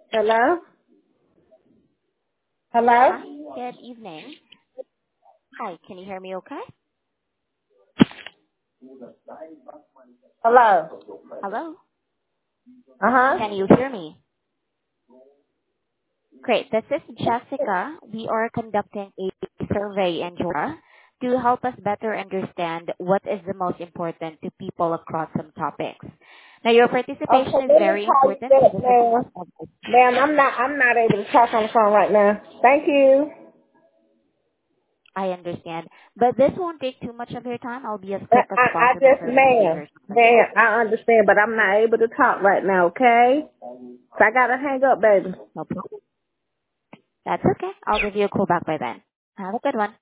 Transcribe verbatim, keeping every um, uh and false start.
Hello? Hello? Hi, good evening. Hi, can you hear me okay? Hello? Hello? Uh-huh. Can you hear me? Great. This is Jessica. We are conducting a survey in Georgia to help us better understand what is the most important to people across some topics. Now, your Okay, participation is let me very call you important. This back, is a ma'am. Ma'am, I'm not, I'm not able to talk on the phone right now. Thank you. I understand. But this won't take too much of your time. I'll be as I, quick as I I possible just, for me to save ma'am, your time. ma'am, I understand, but I'm not able to talk right now, okay? So I gotta hang up, baby. No problem. That's okay. I'll give you a call back by then. Have a good one.